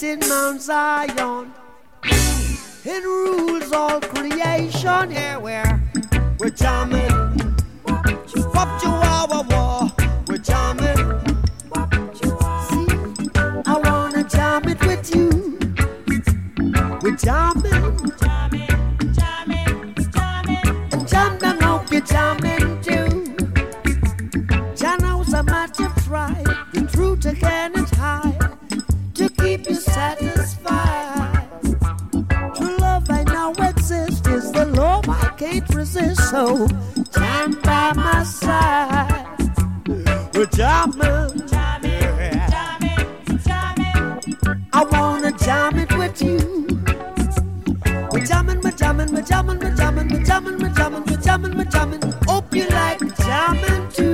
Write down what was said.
in Mount Zion. It rules all creation. Yeah, we're jamming. Wop chihuahua, we're jamming. See, I wanna jam it with you. We're jamming. And jam down, hope you're jamming too. Jah knows how much you try. The truth again is high to keep you satisfied. True love I know exists is the love I can't resist. So jam by my side. We're jamming. I wanna jam it with you. We're jamming, we're jamming, we're jamming, we're jamming, we're jamming, we're jamming, we're jamming, we're jamming. Hope you like jamming too.